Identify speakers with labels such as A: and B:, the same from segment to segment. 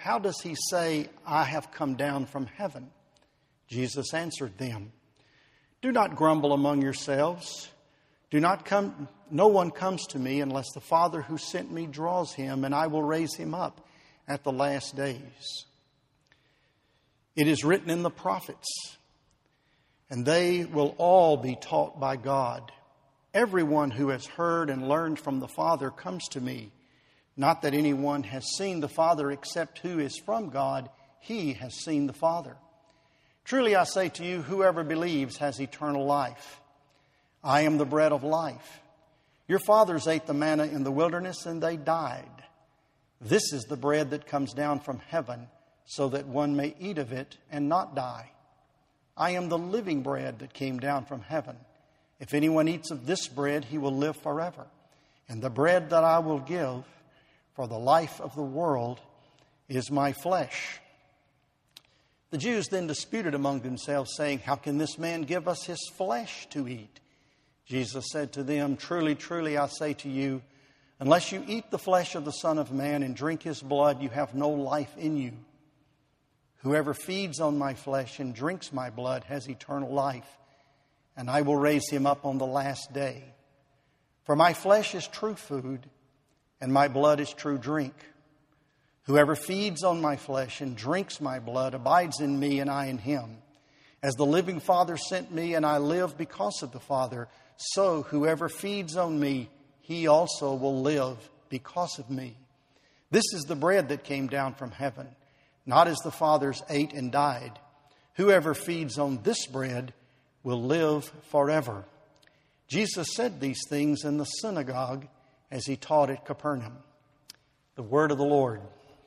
A: how does he say, I have come down from heaven? Jesus answered them, do not grumble among yourselves. No one comes to me unless the Father who sent me draws him, and I will raise him up at the last days. It is written in the prophets, and they will all be taught by God. Everyone who has heard and learned from the Father comes to me. Not that anyone has seen the Father except who is from God. He has seen the Father. Truly I say to you, whoever believes has eternal life. I am the bread of life. Your fathers ate the manna in the wilderness and they died. This is the bread that comes down from heaven, so that one may eat of it and not die. I am the living bread that came down from heaven. If anyone eats of this bread, he will live forever. And the bread that I will give for the life of the world is my flesh. The Jews then disputed among themselves, saying, how can this man give us his flesh to eat? Jesus said to them, truly, truly, I say to you, unless you eat the flesh of the Son of Man and drink his blood, you have no life in you. Whoever feeds on my flesh and drinks my blood has eternal life, and I will raise him up on the last day. For my flesh is true food, and my blood is true drink. Whoever feeds on my flesh and drinks my blood abides in me, and I in him. As the living Father sent me, and I live because of the Father, so whoever feeds on me, he also will live because of me. This is the bread that came down from heaven, not as the fathers ate and died. Whoever feeds on this bread will live forever. Jesus said these things in the synagogue as he taught at Capernaum. The word of the Lord.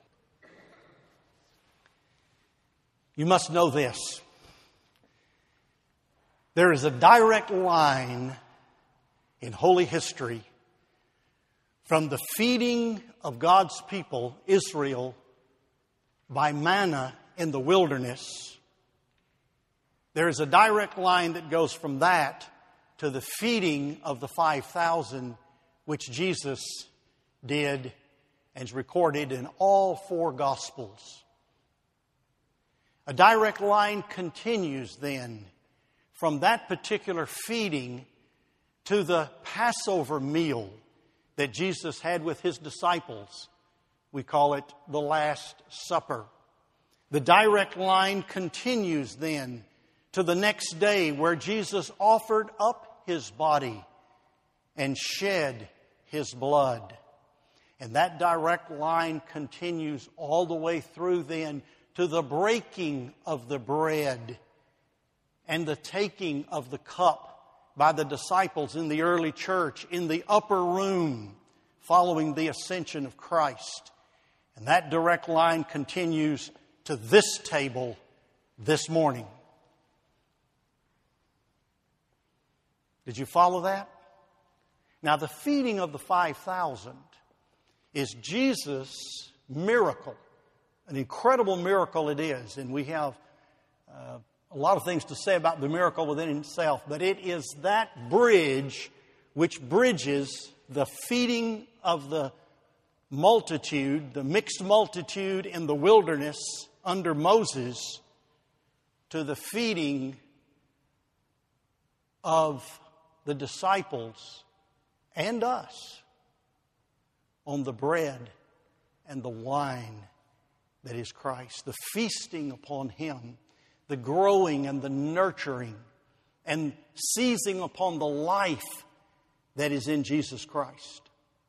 A: You must know this. There is a direct line in holy history from the feeding of God's people, Israel, by manna in the wilderness. There is a direct line that goes from that to the feeding of the 5,000, which Jesus did and is recorded in all four Gospels. A direct line continues then from that particular feeding to the Passover meal that Jesus had with his disciples. We call it the Last Supper. The direct line continues then to the next day where Jesus offered up his body and shed his blood. And that direct line continues all the way through then to the breaking of the bread and the taking of the cup by the disciples in the early church in the upper room following the ascension of Christ. And that direct line continues to this table this morning. Did you follow that? Now, the feeding of the 5,000 is Jesus' miracle. An incredible miracle it is. And we have a lot of things to say about the miracle within itself. But it is that bridge which bridges the feeding of the multitude, the mixed multitude in the wilderness under Moses, to the feeding of the disciples and us on the bread and the wine that is Christ. The feasting upon him, the growing and the nurturing and seizing upon the life that is in Jesus Christ.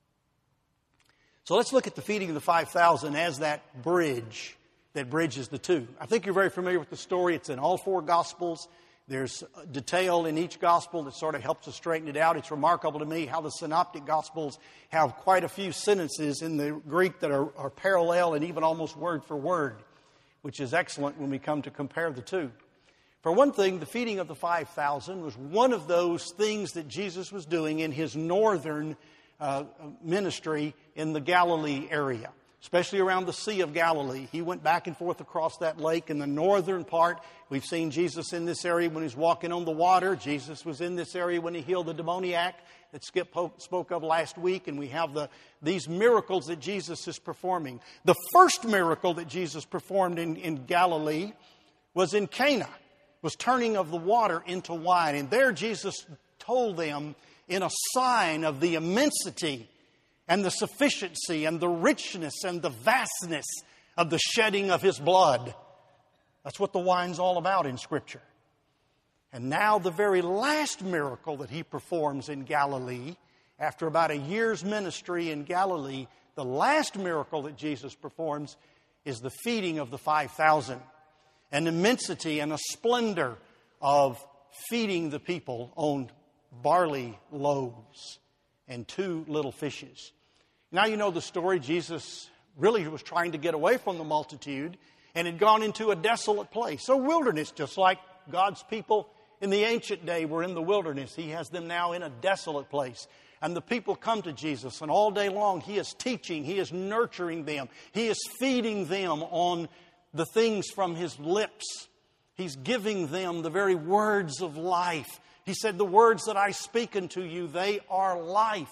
A: So let's look at the feeding of the 5,000 as that bridge that bridges the two. I think you're very familiar with the story. It's in all four Gospels. There's detail in each Gospel that sort of helps us straighten it out. It's remarkable to me how the Synoptic Gospels have quite a few sentences in the Greek that are parallel and even almost word for word, which is excellent when we come to compare the two. For one thing, the feeding of the 5,000 was one of those things that Jesus was doing in his northern ministry in the Galilee area. especially around the Sea of Galilee. He went back and forth across that lake in the northern part. We've seen Jesus in this area when He's walking on the water. Jesus was in this area when He healed the demoniac that Skip spoke of last week. And we have these miracles that Jesus is performing. The first miracle that Jesus performed in Galilee was in Cana, was turning of the water into wine. And there Jesus told them in a sign of the immensity and the sufficiency and the richness and the vastness of the shedding of His blood. That's what the wine's all about in Scripture. And now the very last miracle that He performs in Galilee, after about a year's ministry in Galilee, the last miracle that Jesus performs is the feeding of the 5,000. An immensity and a splendor of feeding the people on barley loaves and 2 little fishes. Now you know the story. Jesus really was trying to get away from the multitude and had gone into a desolate place, a wilderness, just like God's people in the ancient day were in the wilderness. He has them now in a desolate place. And the people come to Jesus, and all day long He is teaching, He is nurturing them, He is feeding them on the things from His lips. He's giving them the very words of life. He said, the words that I speak unto you, they are life.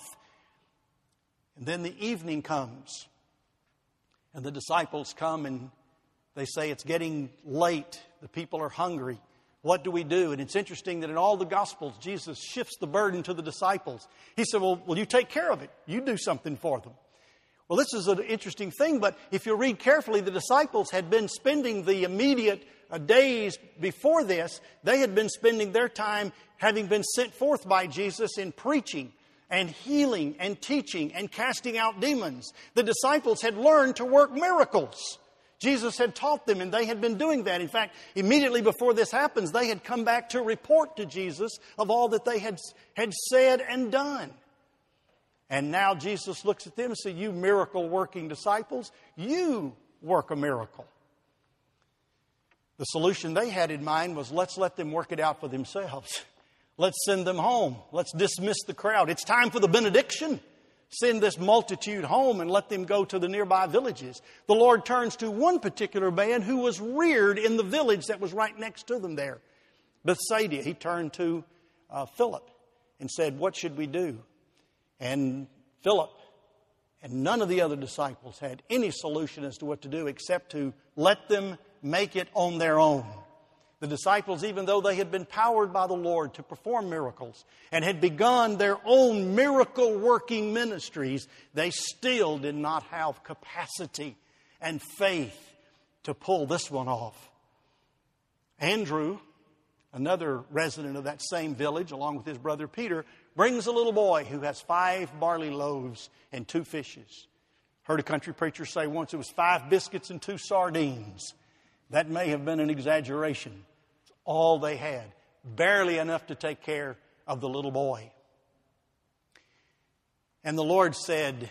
A: And then the evening comes, and the disciples come and they say, it's getting late. The people are hungry. What do we do? And it's interesting that in all the Gospels, Jesus shifts the burden to the disciples. He said, well, you take care of it. You do something for them. Well, this is an interesting thing, but if you read carefully, the disciples had been spending the immediate days before this, they had been spending their time having been sent forth by Jesus in preaching and healing and teaching and casting out demons. The disciples had learned to work miracles. Jesus had taught them, and they had been doing that. In fact, immediately before this happens, they had come back to report to Jesus of all that they had said and done. And now Jesus looks at them and says, you miracle-working disciples, you work a miracle. The solution they had in mind was, let's let them work it out for themselves. Let's send them home. Let's dismiss the crowd. It's time for the benediction. Send this multitude home and let them go to the nearby villages. The Lord turns to one particular man who was reared in the village that was right next to them there, Bethsaida. He turned to Philip and said, what should we do? And Philip and none of the other disciples had any solution as to what to do except to let them make it on their own. The disciples, even though they had been powered by the Lord to perform miracles and had begun their own miracle-working ministries, they still did not have capacity and faith to pull this one off. Andrew, another resident of that same village, along with his brother Peter, brings a little boy who has 5 barley loaves and 2 fishes. Heard a country preacher say once it was 5 biscuits and 2 sardines. That may have been an exaggeration. It's all they had. Barely enough to take care of the little boy. And the Lord said,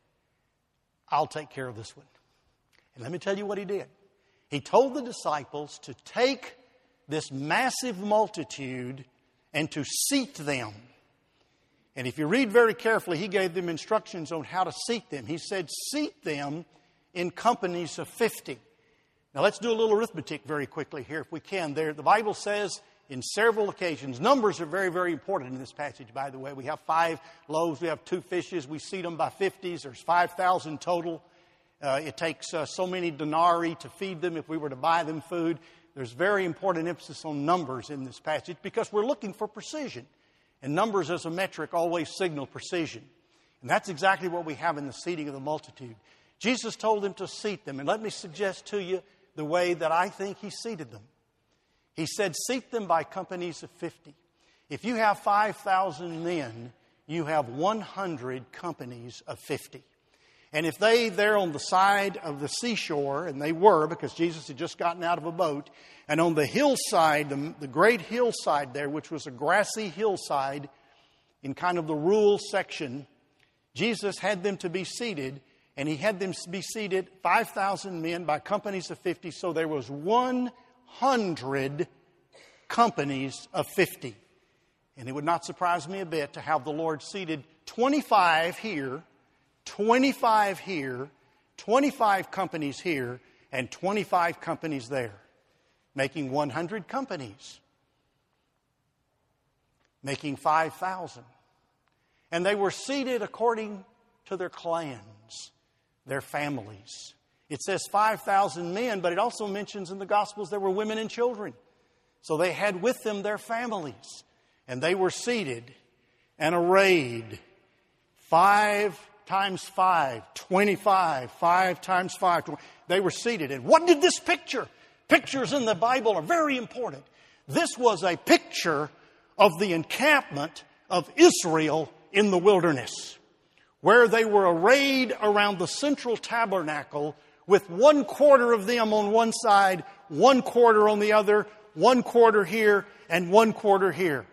A: I'll take care of this one. And let me tell you what He did. He told the disciples to take this massive multitude and to seat them. And if you read very carefully, He gave them instructions on how to seat them. He said, seat them in companies of 50. Now let's do a little arithmetic very quickly here if we can. The Bible says in several occasions, numbers are very, very important in this passage, by the way. We have 5 loaves, we have 2 fishes, we seat them by 50s, there's 5,000 total. It takes so many denarii to feed them if we were to buy them food. There's very important emphasis on numbers in this passage because we're looking for precision. And numbers as a metric always signal precision. And that's exactly what we have in the seating of the multitude. Jesus told them to seat them. And let me suggest to you the way that I think He seated them. He said, seat them by companies of 50. If you have 5,000 men, you have 100 companies of 50. And if they're on the side of the seashore, and they were because Jesus had just gotten out of a boat, and on the hillside, the great hillside there, which was a grassy hillside in kind of the rural section, Jesus had them to be seated, and He had them be seated, 5,000 men by companies of 50, so there was 100 companies of 50. And it would not surprise me a bit to have the Lord seated 25 here, 25 here, 25 companies here and 25 companies there, making 100 companies, making 5,000. And they were seated according to their clans, their families. It says 5,000 men, but it also mentions in the Gospels there were women and children. So they had with them their families. And they were seated and arrayed. 5 times 5, 25. 5 times 5, 20. They were seated. And what did this picture? Pictures in the Bible are very important. This was a picture of the encampment of Israel in the wilderness, where they were arrayed around the central tabernacle with 1/4 of them on one side, 1/4 on the other, 1/4 here, and 1/4 here.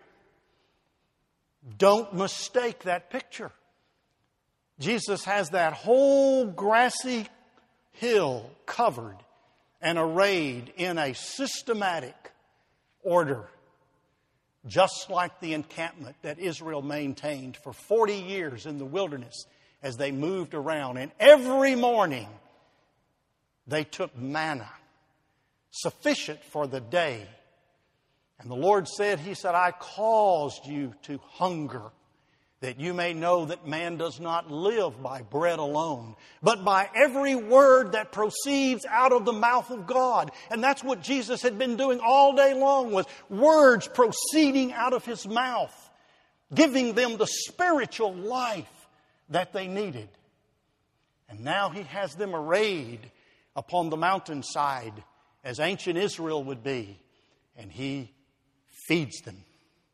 A: Don't mistake that picture. Jesus has that whole grassy hill covered and arrayed in a systematic order, just like the encampment that Israel maintained for 40 years in the wilderness as they moved around. And every morning they took manna, sufficient for the day. And the Lord said, He said, I caused you to hunger, that you may know that man does not live by bread alone, but by every word that proceeds out of the mouth of God. And that's what Jesus had been doing all day long, was words proceeding out of His mouth, giving them the spiritual life that they needed. And now He has them arrayed upon the mountainside as ancient Israel would be, and He feeds them.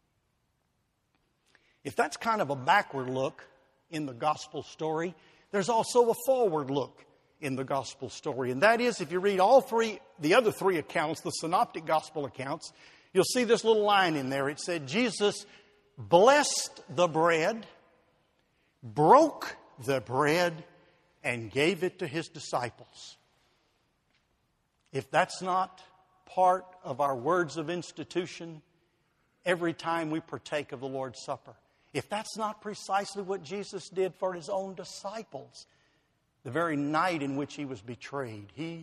A: If that's kind of a backward look in the gospel story, there's also a forward look in the gospel story. And that is, if you read the other three accounts, the synoptic gospel accounts, you'll see this little line in there. It said, Jesus blessed the bread, broke the bread, and gave it to His disciples. If that's not part of our words of institution every time we partake of the Lord's Supper, if that's not precisely what Jesus did for His own disciples, the very night in which He was betrayed, He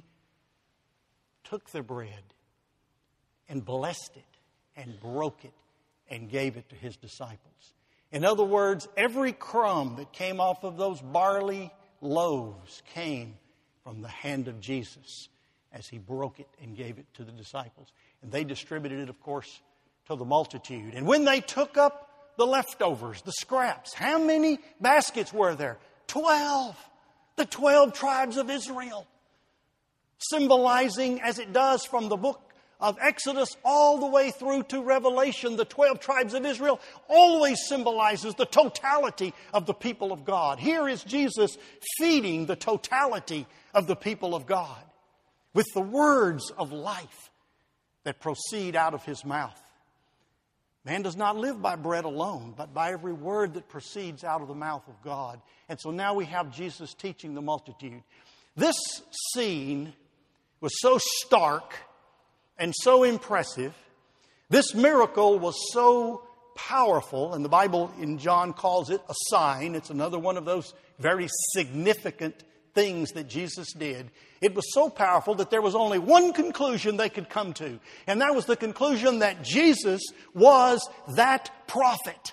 A: took the bread and blessed it and broke it and gave it to His disciples. In other words, every crumb that came off of those barley loaves came from the hand of Jesus as He broke it and gave it to the disciples. And they distributed it, of course, to the multitude. And when they took up the leftovers, the scraps, how many baskets were there? 12. The 12 tribes of Israel. Symbolizing, as it does from the book of Exodus all the way through to Revelation, the 12 tribes of Israel always symbolizes the totality of the people of God. Here is Jesus feeding the totality of the people of God with the words of life that proceed out of His mouth. Man does not live by bread alone, but by every word that proceeds out of the mouth of God. And so now we have Jesus teaching the multitude. This scene was so stark and so impressive. This miracle was so powerful, and the Bible in John calls it a sign. It's another one of those very significant things that Jesus did. It was so powerful that there was only one conclusion they could come to, and that was the conclusion that Jesus was that prophet.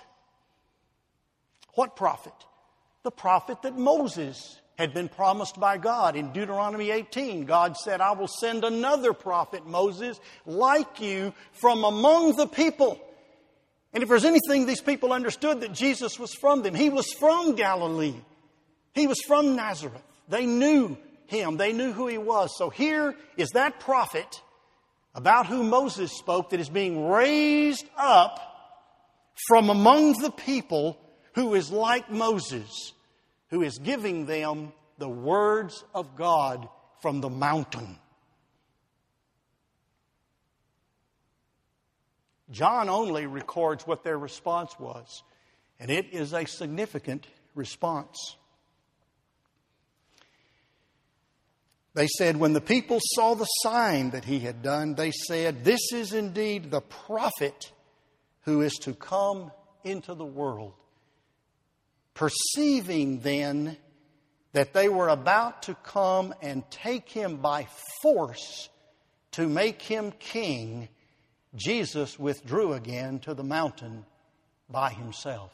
A: What prophet? The prophet that Moses had been promised by God. In Deuteronomy 18, God said, I will send another prophet, Moses, like you from among the people. And if there's anything these people understood, that Jesus was from them. He was from Galilee. He was from Nazareth. They knew Him. They knew who He was. So here is that prophet about whom Moses spoke that is being raised up from among the people, who is like Moses, who is giving them the words of God from the mountain. John only records what their response was, and it is a significant response. They said, when the people saw the sign that He had done, they said, this is indeed the prophet who is to come into the world. Perceiving then that they were about to come and take him by force to make him king, Jesus withdrew again to the mountain by himself.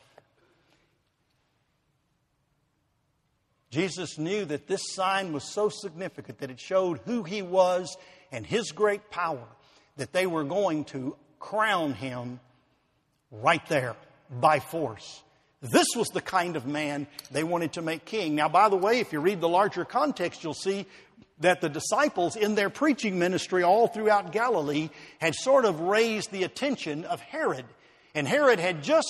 A: Jesus knew that this sign was so significant that it showed who he was and his great power, that they were going to crown him right there by force. This was the kind of man they wanted to make king. Now, by the way, if you read the larger context, you'll see that the disciples in their preaching ministry all throughout Galilee had sort of raised the attention of Herod. And Herod had just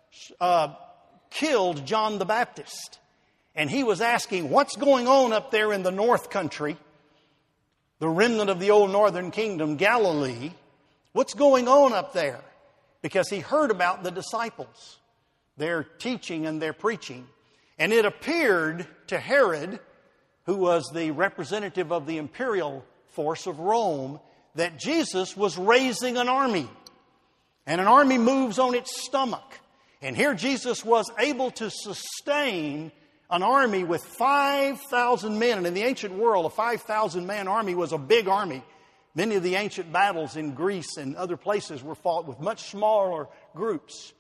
A: killed John the Baptist. And he was asking, what's going on up there in the north country, the remnant of the old northern kingdom, Galilee? What's going on up there? Because he heard about the disciples, their teaching and their preaching. And it appeared to Herod, who was the representative of the imperial force of Rome, that Jesus was raising an army. And an army moves on its stomach. And here Jesus was able to sustain an army with 5,000 men. And in the ancient world, a 5,000-man army was a big army. Many of the ancient battles in Greece and other places were fought with much smaller groups.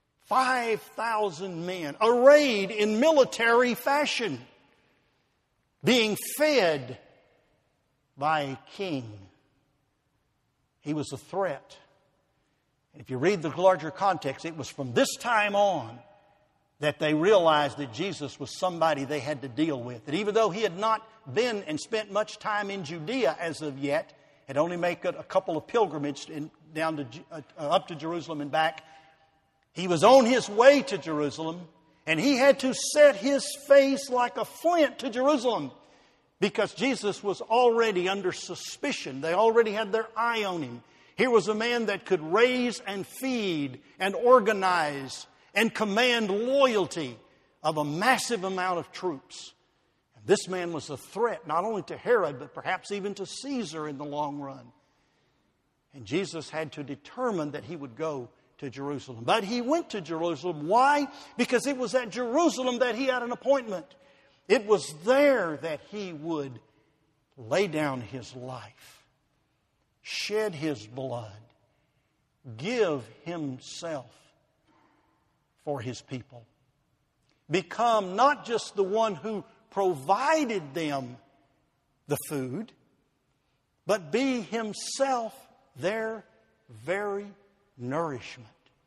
A: 5,000 men arrayed in military fashion, being fed by a king. He was a threat. And if you read the larger context, it was from this time on that they realized that Jesus was somebody they had to deal with. That even though he had not been and spent much time in Judea as of yet, had only made a couple of pilgrimages up to Jerusalem and back, he was on his way to Jerusalem, and he had to set his face like a flint to Jerusalem because Jesus was already under suspicion. They already had their eye on him. Here was a man that could raise and feed and organize and command loyalty of a massive amount of troops. And this man was a threat not only to Herod, but perhaps even to Caesar in the long run. And Jesus had to determine that he would go to Jerusalem. But he went to Jerusalem. Why? Because it was at Jerusalem that he had an appointment. It was there that he would lay down his life, shed his blood, give himself for his people. Become not just the one who provided them the food, but be himself their very nourishment.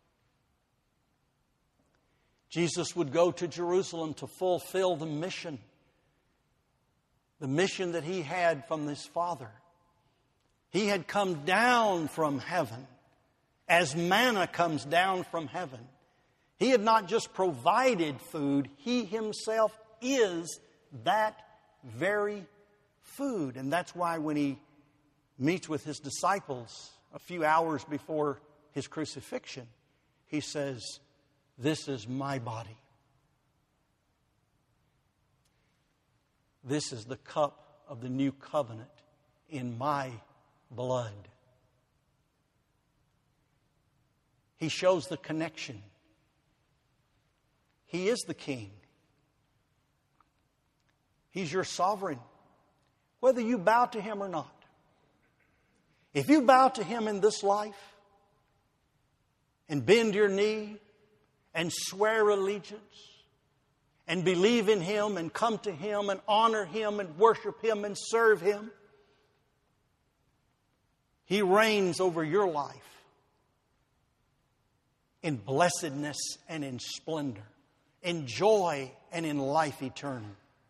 A: Jesus would go to Jerusalem to fulfill the mission that he had from his Father. He had come down from heaven as manna comes down from heaven. He had not just provided food, he himself is that very food. And that's why when he meets with his disciples a few hours before his crucifixion, he says, "This is my body. This is the cup of the new covenant in my blood." He shows the connection. He is the king. He's your sovereign, whether you bow to him or not. If you bow to him in this life and bend your knee and swear allegiance and believe in him and come to him and honor him and worship him and serve him, he reigns over your life in blessedness and in splendor, in joy and in life eternal.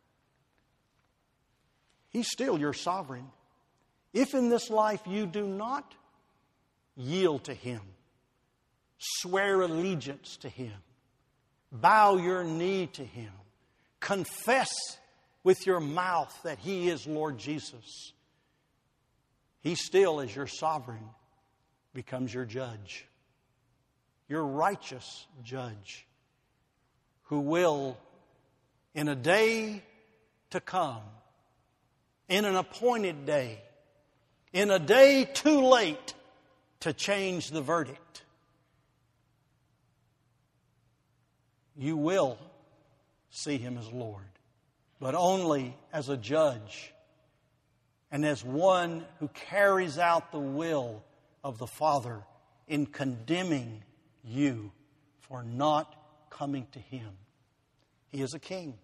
A: He's still your sovereign. If in this life you do not yield to him, swear allegiance to him, bow your knee to him, confess with your mouth that he is Lord Jesus, he still, as your sovereign, becomes your judge, your righteous judge, who will, in a day to come, in an appointed day, in a day too late to change the verdict, you will see him as Lord. but only as a judge and as one who carries out the will of the Father in condemning you for not coming to Him. He is a king.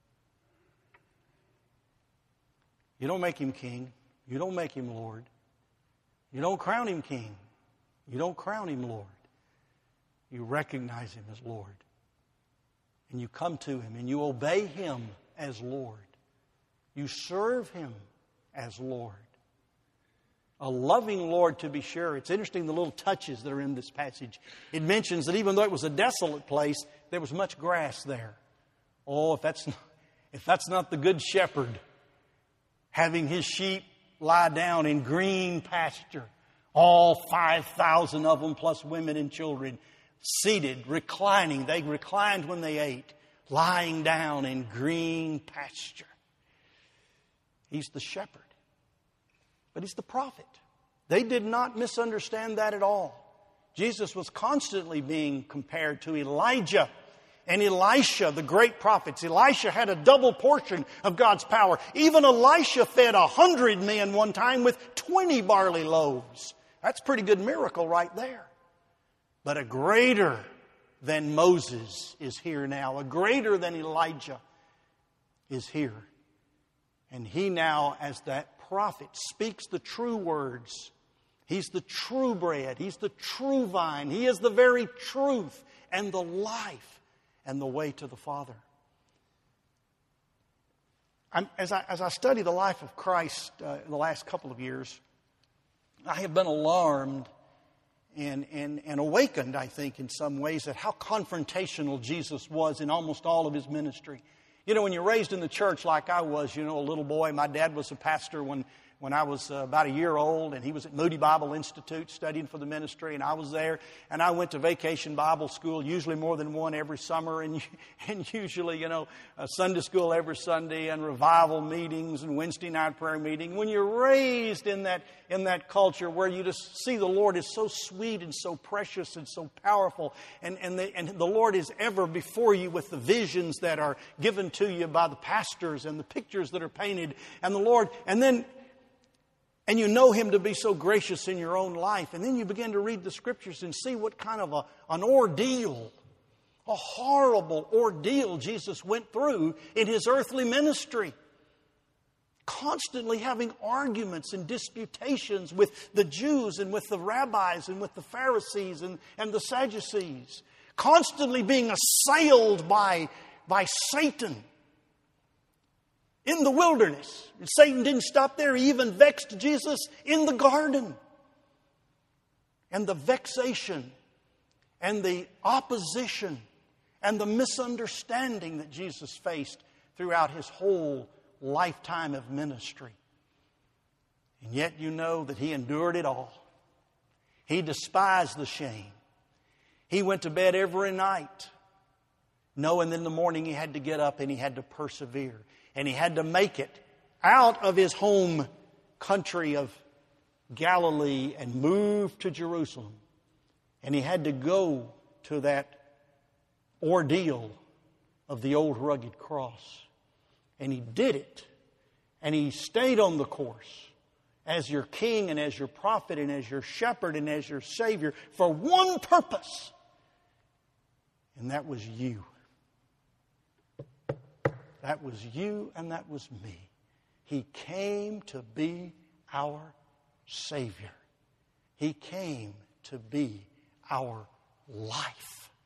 A: You don't make Him king. You don't make Him Lord. You don't crown Him king. You don't crown Him Lord. You recognize Him as Lord. And you come to Him and you obey Him as Lord. You serve Him as Lord. A loving Lord, to be sure. It's interesting the little touches that are in this passage. It mentions that even though it was a desolate place, there was much grass there. Oh, if that's not the good shepherd having his sheep lie down in green pasture, all 5,000 of them plus women and children, seated, reclining. They reclined when they ate, lying down in green pasture. He's the shepherd. But He's the prophet. They did not misunderstand that at all. Jesus was constantly being compared to Elijah and Elisha, the great prophets. Elisha had a double portion of God's power. Even Elisha fed 100 men one time with 20 barley loaves. That's a pretty good miracle right there. But a greater than Moses is here now. A greater than Elijah is here. And He now, as that prophet, speaks the true words. He's the true bread. He's the true vine. He is the very truth and the life and the way to the Father. As I study the life of Christ in the last couple of years, I have been alarmed and awakened, I think, in some ways, at how confrontational Jesus was in almost all of His ministry. You know, when you're raised in the church like I was, a little boy, my dad was a pastor when I was about a year old, and he was at Moody Bible Institute studying for the ministry, and I was there, and I went to vacation Bible school, usually more than one every summer, and usually, Sunday school every Sunday, and revival meetings, and Wednesday night prayer meeting. When you're raised in that culture where you just see the Lord is so sweet and so precious and so powerful, and the Lord is ever before you with the visions that are given to you by the pastors and the pictures that are painted, and the Lord, and you know Him to be so gracious in your own life. And then you begin to read the Scriptures and see what kind of an ordeal, a horrible ordeal Jesus went through in His earthly ministry. Constantly having arguments and disputations with the Jews and with the rabbis and with the Pharisees and the Sadducees. Constantly being assailed by Satan. In the wilderness. And Satan didn't stop there. He even vexed Jesus in the garden. And the vexation and the opposition and the misunderstanding that Jesus faced throughout His whole lifetime of ministry. And yet you know that He endured it all. He despised the shame. He went to bed every night knowing in the morning He had to get up and He had to persevere. And He had to make it out of His home country of Galilee and move to Jerusalem. And He had to go to that ordeal of the old rugged cross. And He did it. And He stayed on the course as your King and as your prophet and as your shepherd and as your Savior for one purpose. And that was you. That was you and that was me. He came to be our Savior. He came to be our life.